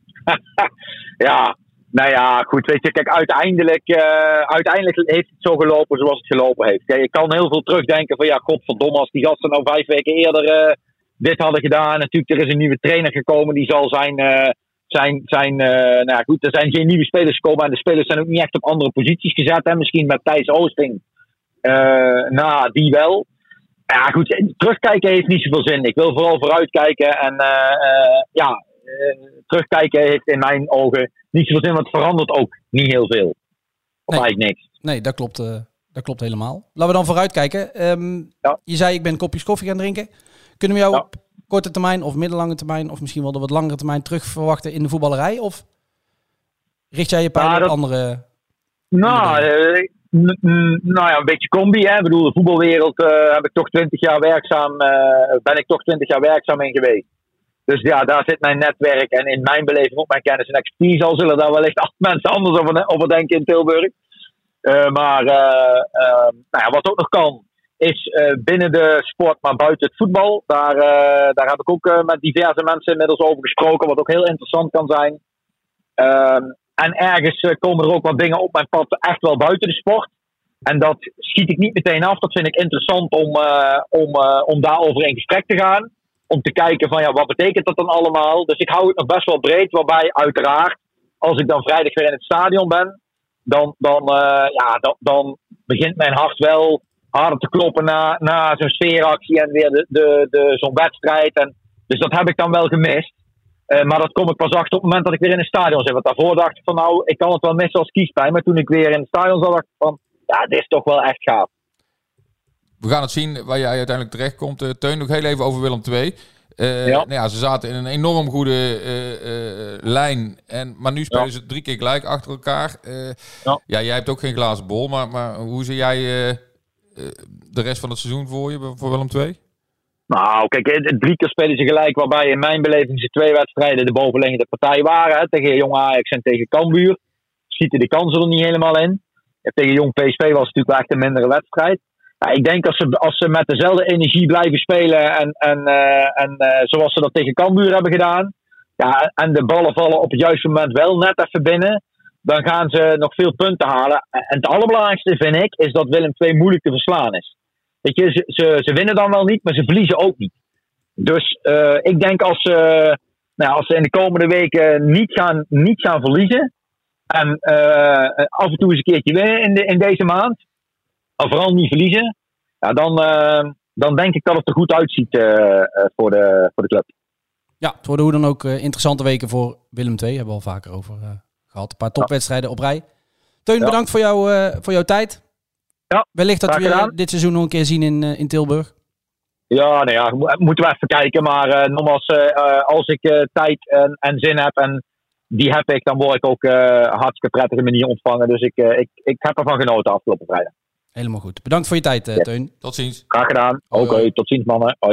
ja, nou ja, goed. Weet je, kijk, uiteindelijk, uh, uiteindelijk heeft het zo gelopen zoals het gelopen heeft. Kijk, je kan heel veel terugdenken van, ja, godverdomme, als die gasten nou vijf weken eerder uh, dit hadden gedaan. Natuurlijk, er is een nieuwe trainer gekomen, die zal zijn... Uh, zijn, zijn uh, nou ja, goed, er zijn geen nieuwe spelers gekomen en de spelers zijn ook niet echt op andere posities gezet. Hè? Misschien met Thijs Oosting. Uh, nou, die wel. Ja, goed, terugkijken heeft niet zoveel zin. Ik wil vooral vooruitkijken. En uh, uh, ja, uh, terugkijken heeft in mijn ogen niet zoveel zin, want het verandert ook niet heel veel. Of nee. eigenlijk niks. Nee, dat klopt, uh, dat klopt helemaal. Laten we dan vooruitkijken. Um, ja. Je zei, ik ben kopjes koffie gaan drinken. Kunnen we jou ja. op korte termijn of middellange termijn of misschien wel de wat langere termijn terug verwachten in de voetballerij? Of richt jij je pijlen ja, op andere... Nou, uh, n- n- nou ja, een beetje combi. Hè. Ik bedoel, de voetbalwereld uh, heb ik toch twintig jaar werkzaam, uh, ben ik toch twintig jaar werkzaam in geweest. Dus ja, daar zit mijn netwerk en in mijn beleving ook mijn kennis en expertise. Al zullen daar wellicht mensen anders over, over denken in Tilburg. Uh, maar uh, uh, nou ja, wat ook nog kan, is uh, binnen de sport, maar buiten het voetbal. Daar, uh, daar heb ik ook uh, met diverse mensen inmiddels over gesproken, wat ook heel interessant kan zijn. Uh, en ergens uh, komen er ook wat dingen op mijn pad echt wel buiten de sport. En dat schiet ik niet meteen af. Dat vind ik interessant om, uh, om, uh, om daarover in gesprek te gaan. Om te kijken van ja, wat betekent dat dan allemaal? Dus ik hou het nog best wel breed, waarbij uiteraard, als ik dan vrijdag weer in het stadion ben, dan, dan, uh, ja, dan, dan begint mijn hart wel harder te kloppen na, na zo'n sfeeractie en weer de, de, de, zo'n wedstrijd. En, dus dat heb ik dan wel gemist. Uh, maar dat kom ik pas achter op het moment dat ik weer in het stadion zit. Want daarvoor dacht ik van nou, ik kan het wel missen als kiespijn. Maar toen ik weer in het stadion zat, dacht ik van ja, dit is toch wel echt gaaf. We gaan het zien waar jij uiteindelijk terechtkomt. Uh, Teun, nog heel even over Willem twee. Uh, ja. Nou ja, ze zaten in een enorm goede uh, uh, lijn. En, maar nu spelen ja. ze drie keer gelijk achter elkaar. Uh, ja. ja, jij hebt ook geen glazen bol. Maar, maar hoe zie jij uh, uh, de rest van het seizoen voor je, voor Willem twee? Nou, kijk, drie keer spelen ze gelijk. Waarbij in mijn beleving ze twee wedstrijden de bovenliggende partij waren. Hè, tegen Jong Ajax en tegen Cambuur. Schieten de kansen er niet helemaal in. En tegen Jong P S V was het natuurlijk wel echt een mindere wedstrijd. Ja, ik denk als ze, als ze met dezelfde energie blijven spelen en, en, uh, en uh, zoals ze dat tegen Cambuur hebben gedaan, ja, en de ballen vallen op het juiste moment wel net even binnen, dan gaan ze nog veel punten halen. En het allerbelangrijkste vind ik, is dat Willem twee moeilijk te verslaan is. Weet je, ze, ze, ze winnen dan wel niet, maar ze verliezen ook niet. Dus uh, ik denk als ze, nou, als ze in de komende weken niet gaan, niet gaan verliezen, en uh, af en toe eens een keertje winnen in, de, in deze maand, en vooral niet verliezen, ja, dan, uh, dan denk ik dat het er goed uitziet uh, uh, voor, de, voor de club. Ja, het worden hoe dan ook uh, interessante weken voor Willem twee. Hebben we al vaker over uh, gehad. Een paar topwedstrijden ja. op rij. Teun, ja. bedankt voor, jou, uh, voor jouw tijd. Ja, wellicht dat we uh, dit seizoen nog een keer zien in, uh, in Tilburg. Ja, nou ja, moeten we even kijken. Maar uh, nogmaals, uh, als ik uh, tijd en, en zin heb, en die heb ik, dan word ik ook uh, hartstikke prettige manier ontvangen. Dus ik, uh, ik, ik heb ervan genoten afgelopen vrijdag. Helemaal goed. Bedankt voor je tijd, uh, ja. Teun. Tot ziens. Graag gedaan. Oké, okay, tot ziens mannen. Hoi.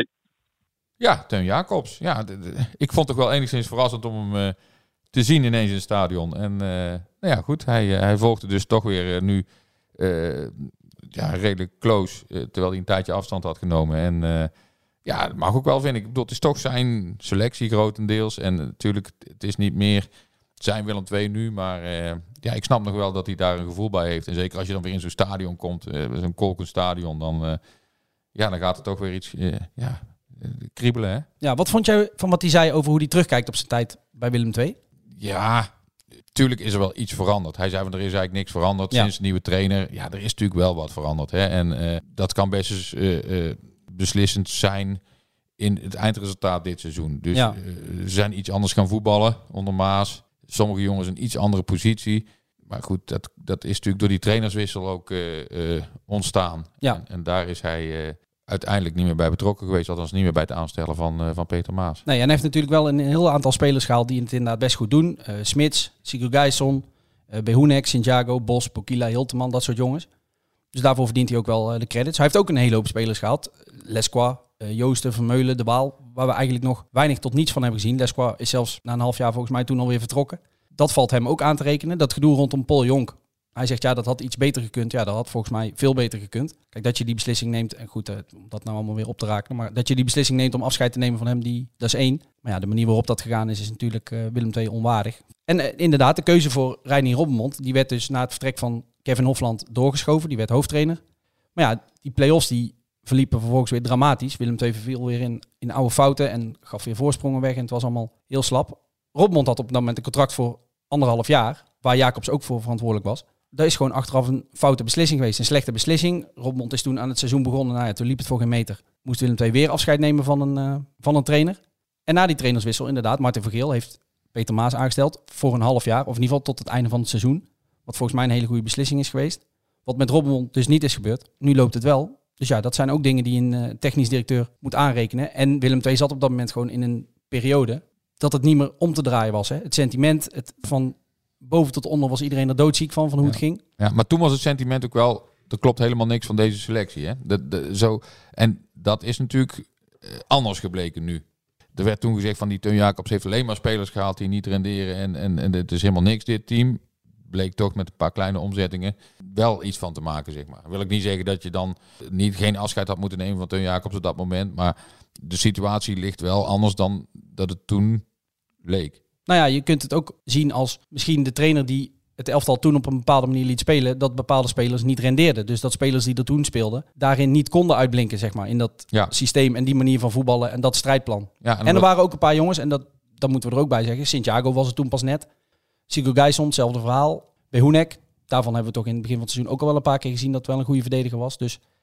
Ja, Teun Jacobs. Ja, de, de, ik vond het toch wel enigszins verrassend om hem uh, te zien ineens in het stadion. En uh, nou ja, goed, hij, uh, hij volgde dus toch weer uh, nu uh, ja, redelijk close, uh, terwijl hij een tijdje afstand had genomen. En uh, ja, dat mag ook wel, vind ik. Ik bedoel, het is toch zijn selectie grotendeels. En natuurlijk, uh, het is niet meer zijn Willem twee nu, maar uh, ja, ik snap nog wel dat hij daar een gevoel bij heeft. En zeker als je dan weer in zo'n stadion komt, uh, zo'n kolkend stadion, dan, uh, ja, dan gaat het toch weer iets uh, ja, uh, kriebelen. Hè? Ja, wat vond jij van wat hij zei over hoe hij terugkijkt op zijn tijd bij Willem twee? Ja, tuurlijk is er wel iets veranderd. Hij zei van er is eigenlijk niks veranderd ja. sinds de nieuwe trainer. Ja, er is natuurlijk wel wat veranderd. Hè? En uh, dat kan best eens uh, uh, beslissend zijn in het eindresultaat dit seizoen. Dus ja. uh, ze zijn iets anders gaan voetballen onder Maas. Sommige jongens een iets andere positie. Maar goed, dat, dat is natuurlijk door die trainerswissel ook uh, uh, ontstaan. Ja. En, en daar is hij uh, uiteindelijk niet meer bij betrokken geweest. Althans niet meer bij het aanstellen van, uh, van Peter Maas. Nee, en hij heeft natuurlijk wel een heel aantal spelers gehaald die het inderdaad best goed doen. Uh, Smits, Sigurd Gijsson, uh, Behunek, Santiago, Bos, Pokila, Hilteman, dat soort jongens. Dus daarvoor verdient hij ook wel uh, de credits. Hij heeft ook een hele hoop spelers gehaald. Lesqua, uh, Joosten, Vermeulen, De Waal, waar we eigenlijk nog weinig tot niets van hebben gezien. Lesqua is zelfs na een half jaar volgens mij toen alweer vertrokken. Dat valt hem ook aan te rekenen. Dat gedoe rondom Paul Jonk. Hij zegt ja, dat had iets beter gekund. Ja, dat had volgens mij veel beter gekund. Kijk, dat je die beslissing neemt, en goed, uh, om dat nou allemaal weer op te raken, maar dat je die beslissing neemt om afscheid te nemen van hem, die, dat is één. Maar ja, de manier waarop dat gegaan is, is natuurlijk uh, Willem twee onwaardig. En uh, inderdaad, de keuze voor Reinier Robbenmond, die werd dus na het vertrek van Kevin Hofland doorgeschoven. Die werd hoofdtrainer. Maar ja, die play-offs die verliepen vervolgens weer dramatisch. Willem twee verviel weer in, in oude fouten en gaf weer voorsprongen weg. En het was allemaal heel slap. Robbenmond had op dat moment een contract voor anderhalf jaar, waar Jacobs ook voor verantwoordelijk was. Dat is gewoon achteraf een foute beslissing geweest. Een slechte beslissing. Robbenmond is toen aan het seizoen begonnen. Nou ja, toen liep het voor geen meter. Moest Willem twee weer afscheid nemen van een, uh, van een trainer. En na die trainerswissel, inderdaad, Martin Vergeel heeft Peter Maas aangesteld voor een half jaar. Of in ieder geval tot het einde van het seizoen. Wat volgens mij een hele goede beslissing is geweest. Wat met Robbenmond dus niet is gebeurd. Nu loopt het wel. Dus ja, dat zijn ook dingen die een uh, technisch directeur moet aanrekenen. En Willem twee zat op dat moment gewoon in een periode dat het niet meer om te draaien was. Hè. Het sentiment het van boven tot onder was iedereen er doodziek van, van hoe ja. het ging. Ja, maar toen was het sentiment ook wel, er klopt helemaal niks van deze selectie. Hè? De, de, zo, en dat is natuurlijk uh, anders gebleken nu. Er werd toen gezegd van die Teun Jacobs heeft alleen maar spelers gehaald die niet renderen. En, en, en het is helemaal niks dit team. Bleek toch met een paar kleine omzettingen wel iets van te maken, zeg maar. Wil ik niet zeggen dat je dan niet geen afscheid had moeten nemen van Teun Jacobs op dat moment. Maar de situatie ligt wel anders dan dat het toen leek. Nou ja, je kunt het ook zien als misschien de trainer die het elftal toen op een bepaalde manier liet spelen, dat bepaalde spelers niet rendeerden. Dus dat spelers die er toen speelden, daarin niet konden uitblinken, zeg maar, in dat ja. systeem en die manier van voetballen en dat strijdplan. Ja, en, en er waren ook een paar jongens, en dat, dat moeten we er ook bij zeggen. Santiago was het toen pas net. Sigurd Gijsson, hetzelfde verhaal. Behunek, daarvan hebben we toch in het begin van het seizoen ook al wel een paar keer gezien dat het wel een goede verdediger was. Dus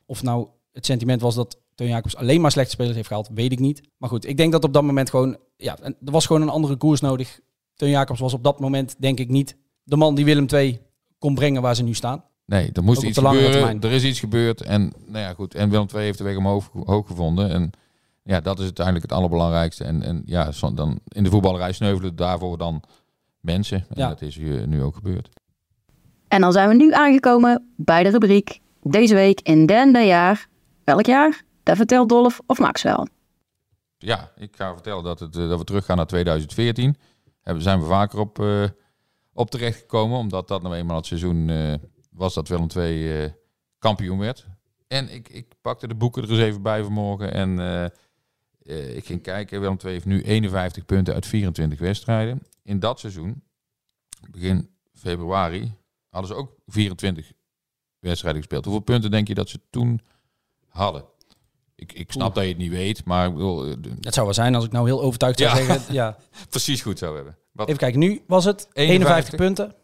Of nou het sentiment was dat Teun Jacobs alleen maar slechte spelers heeft gehaald, weet ik niet. Maar goed, ik denk dat op dat moment gewoon... Ja, er was gewoon een andere koers nodig. Teun Jacobs was op dat moment, denk ik, niet de man die Willem twee kon brengen waar ze nu staan. Nee, er moest Ook iets op de langere gebeuren. termijn. Er is iets gebeurd. En, nou ja, goed. en Willem twee heeft de weg omhoog hoog gevonden. En ja, dat is uiteindelijk het allerbelangrijkste. En, en ja, zo- dan in de voetballerij sneuvelen daarvoor dan mensen. En Ja. dat is hier nu ook gebeurd. En dan zijn we nu aangekomen bij de rubriek deze week in derde jaar. Welk jaar? Dat vertelt Dolf of Max wel. Ja, ik ga vertellen dat, het, eh, dat we teruggaan naar tweeduizend veertien. Daar zijn we vaker op, uh, op terecht gekomen. Omdat dat nou eenmaal het seizoen uh, was dat Willem twee uh, kampioen werd. En ik, ik pakte de boeken er eens even bij vanmorgen. En uh, uh, ik ging kijken. Willem twee heeft nu eenenvijftig punten uit vierentwintig wedstrijden. In dat seizoen, begin februari, hadden ze ook vierentwintig wedstrijden gespeeld. Hoeveel punten denk je dat ze toen hadden? Ik, ik snap Oeh. dat je het niet weet, maar... Ik bedoel, uh, de- Het zou wel zijn als ik nou heel overtuigd zou Ja. zeggen. Ja. precies goed zou hebben. Wat? Even kijken, nu was het eenenvijftig, eenenvijftig punten.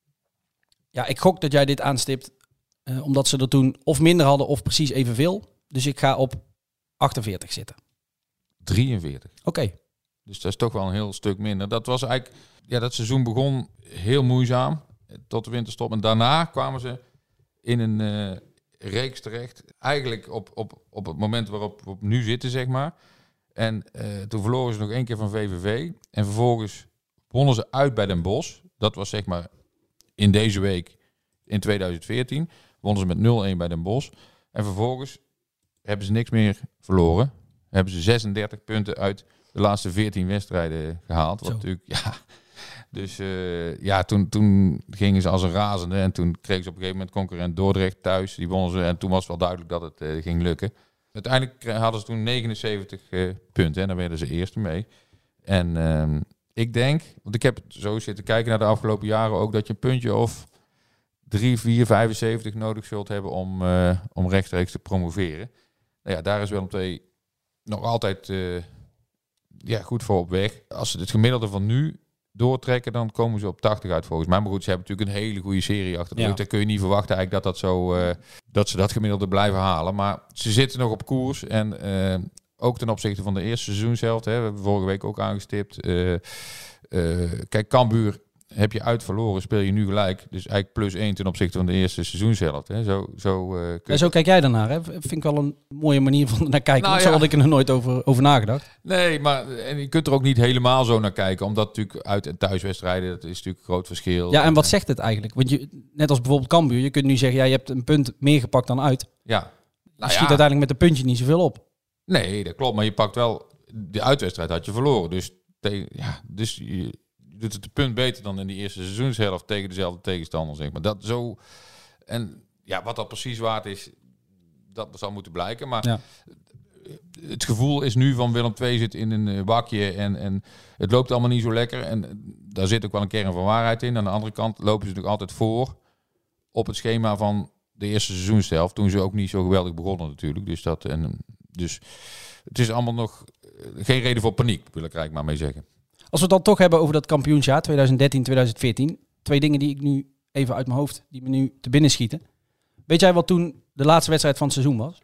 Ja, ik gok dat jij dit aanstipt. Uh, omdat ze er toen of minder hadden of precies evenveel. Dus ik ga op achtenveertig zitten. drieënveertig. Oké. Dus dat is toch wel een heel stuk minder. Dat was eigenlijk... Ja, dat seizoen begon heel moeizaam. Tot de winterstop. En daarna kwamen ze in een uh, reeks terecht. Eigenlijk op, op, op het moment waarop we op nu zitten, zeg maar. En uh, toen verloren ze nog één keer van V V V. En vervolgens wonnen ze uit bij Den Bosch. Dat was zeg maar in deze week in tweeduizend veertien. Wonnen ze met nul-een bij Den Bosch. En vervolgens hebben ze niks meer verloren. Hebben ze zesendertig punten uit de laatste veertien wedstrijden gehaald. Wat Zo. natuurlijk, ja... Dus uh, ja, toen, toen gingen ze als een razende. En toen kregen ze op een gegeven moment concurrent Dordrecht thuis. Die wonnen ze. En toen was wel duidelijk dat het uh, ging lukken. Uiteindelijk hadden ze toen negenenzeventig uh, punten. En daar werden ze eerste mee. En uh, ik denk, want ik heb zo zitten kijken naar de afgelopen jaren ook, dat je een puntje of drie, vier, vijfenzeventig nodig zult hebben om, uh, om rechtstreeks te promoveren. Nou ja, daar is Willem twee nog altijd uh, ja, goed voor op weg. Als ze het gemiddelde van nu doortrekken, dan komen ze op tachtig uit volgens mij. Maar goed, ze hebben natuurlijk een hele goede serie achter de rug. Ja. Daar kun je niet verwachten eigenlijk dat, dat, zo, uh, dat ze dat gemiddelde blijven halen. Maar ze zitten nog op koers. En uh, ook ten opzichte van de eerste seizoen zelf. Hè, we hebben vorige week ook aangestipt. Uh, uh, kijk, Cambuur heb je uit verloren, speel je nu gelijk. Dus eigenlijk plus één ten opzichte van de eerste seizoen zelf. Hè. Zo, zo, uh, kun je... En zo kijk jij daarnaar, hè? Vind ik wel een mooie manier van naar kijken. Nou, Want zo ja. had ik er nog nooit over, over nagedacht. Nee, maar en je kunt er ook niet helemaal zo naar kijken. Omdat natuurlijk uit- en thuiswedstrijden, dat is natuurlijk een groot verschil. Ja, en wat zegt het eigenlijk? Want je, net als bijvoorbeeld Cambuur, je kunt nu zeggen, ja, je hebt een punt meer gepakt dan uit. Ja. Je Nou schiet ja. uiteindelijk met een puntje niet zoveel op. Nee, dat klopt. Maar je pakt wel... De uitwedstrijd had je verloren. Dus, te, ja, dus je, je doet het een punt beter dan in die eerste seizoenshelft tegen dezelfde tegenstander, zeg maar. Dat zo... En ja, wat dat precies waard is, dat zal moeten blijken. Maar Ja. het gevoel is nu van Willem twee zit in een bakje en, en het loopt allemaal niet zo lekker. En daar zit ook wel een kern van waarheid in. Aan de andere kant lopen ze natuurlijk altijd voor op het schema van de eerste seizoenshelft. Toen ze ook niet zo geweldig begonnen natuurlijk. Dus, dat, en, dus het is allemaal nog geen reden voor paniek, wil ik eigenlijk maar mee zeggen. Als we het dan toch hebben over dat kampioensjaar tweeduizend dertien tweeduizend veertien. Twee dingen die ik nu even uit mijn hoofd, die me nu te binnen schieten. Weet jij wat toen de laatste wedstrijd van het seizoen was?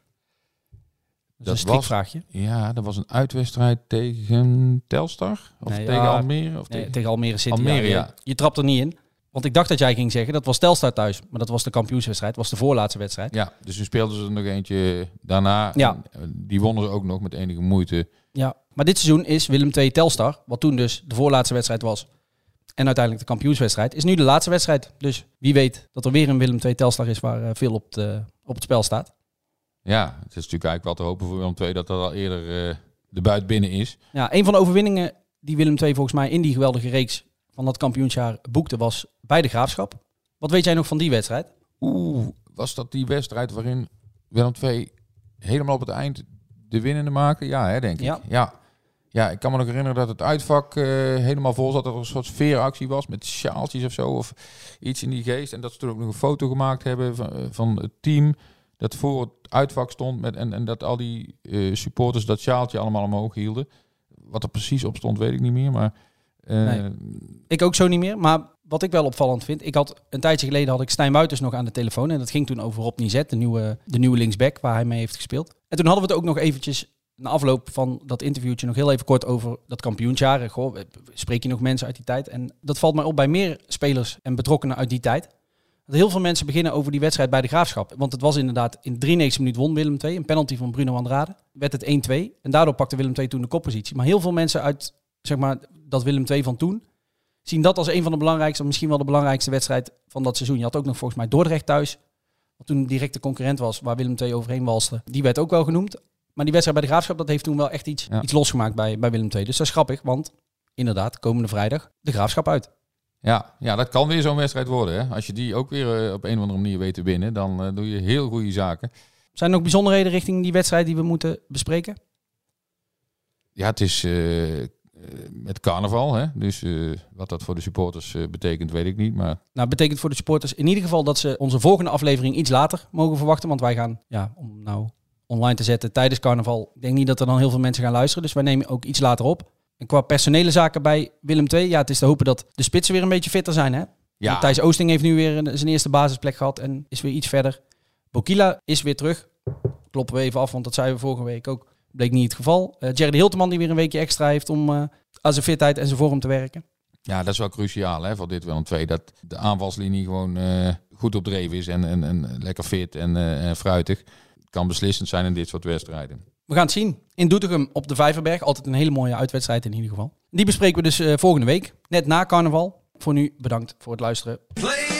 Dat is een strikvraagje. Ja, dat was een uitwedstrijd tegen Telstar? Of Nee, tegen ja, Almere? Of nee, tegen... tegen Almere City. Almere, ja. ja. Je, je trapt er niet in. Want ik dacht dat jij ging zeggen, dat was Telstar thuis. Maar dat was de kampioenswedstrijd. Dat was de voorlaatste wedstrijd. Ja, dus toen speelden ze er nog eentje daarna. Ja. En die wonnen ze ook nog met enige moeite. Ja, maar dit seizoen is Willem twee Telstar, wat toen dus de voorlaatste wedstrijd was. En uiteindelijk de kampioenswedstrijd, is nu de laatste wedstrijd. Dus wie weet dat er weer een Willem twee Telstar is waar uh, veel op, de, op het spel staat. Ja, het is natuurlijk eigenlijk wel te hopen voor Willem twee dat dat al eerder uh, de buit binnen is. Ja, een van de overwinningen die Willem twee volgens mij in die geweldige reeks van dat kampioensjaar boekte was bij de Graafschap. Wat weet jij nog van die wedstrijd? Oeh, was dat die wedstrijd waarin Willem twee helemaal op het eind de winnende maken? Ja, hè, denk ik. Ja. Ja. Ja, ik kan me nog herinneren dat het uitvak uh, helemaal vol zat. Dat er een soort sfeeractie was met sjaaltjes of zo. Of iets in die geest. En dat ze toen ook nog een foto gemaakt hebben van, uh, van het team dat voor het uitvak stond. Met, en, en dat al die uh, supporters dat sjaaltje allemaal omhoog hielden. Wat er precies op stond, weet ik niet meer. Maar, uh, nee. Ik ook zo niet meer. Maar wat ik wel opvallend vind. Ik had een tijdje geleden had ik Stijn Wouters nog aan de telefoon. En dat ging toen over Rob Nizet, de nieuwe, de nieuwe linksback waar hij mee heeft gespeeld. En toen hadden we het ook nog eventjes na afloop van dat interviewtje nog heel even kort over dat kampioensjaar. Goh, spreek je nog mensen uit die tijd? En dat valt mij op bij meer spelers en betrokkenen uit die tijd. Dat heel veel mensen beginnen over die wedstrijd bij de Graafschap. Want het was inderdaad in drieënnegentigste minuut won Willem twee. Een penalty van Bruno Andrade. Werd het één twee. En daardoor pakte Willem twee toen de koppositie. Maar heel veel mensen uit zeg maar, dat Willem twee van toen zien dat als een van de belangrijkste, misschien wel de belangrijkste wedstrijd van dat seizoen. Je had ook nog volgens mij Dordrecht thuis. Wat toen een directe concurrent was, waar Willem twee overheen walste. Die werd ook wel genoemd. Maar die wedstrijd bij de Graafschap, dat heeft toen wel echt iets, ja. iets losgemaakt bij, bij Willem twee. Dus dat is grappig, want inderdaad, komende vrijdag de Graafschap uit. Ja, ja, dat kan weer zo'n wedstrijd worden. Hè? Als je die ook weer uh, op een of andere manier weet te winnen, dan uh, doe je heel goede zaken. Zijn er nog bijzonderheden richting die wedstrijd die we moeten bespreken? Ja, het is uh, met carnaval. Hè? Dus uh, wat dat voor de supporters uh, betekent, weet ik niet. Maar... Nou, het betekent voor de supporters in ieder geval dat ze onze volgende aflevering iets later mogen verwachten. Want wij gaan, ja, om nou online te zetten tijdens carnaval, ik denk niet dat er dan heel veel mensen gaan luisteren. Dus wij nemen ook iets later op. En qua personele zaken bij Willem twee, ja, het is te hopen dat de spitsen weer een beetje fitter zijn. Hè? Ja. Thijs Oosting heeft nu weer een, zijn eerste basisplek gehad en is weer iets verder. Bokila is weer terug. Kloppen we even af, want dat zeiden we vorige week ook. Bleek niet het geval. Uh, Jerry Hilteman die weer een weekje extra heeft om uh, aan zijn fitheid en zijn vorm te werken. Ja, dat is wel cruciaal hè, voor dit Willem twee. Dat de aanvalslinie gewoon uh, goed op dreef is en, en, en lekker fit en, uh, en fruitig. Kan beslissend zijn in dit soort wedstrijden. We gaan het zien. In Doetinchem op de Vijverberg. Altijd een hele mooie uitwedstrijd in ieder geval. Die bespreken we dus uh, volgende week. Net na carnaval. Voor nu bedankt voor het luisteren. Play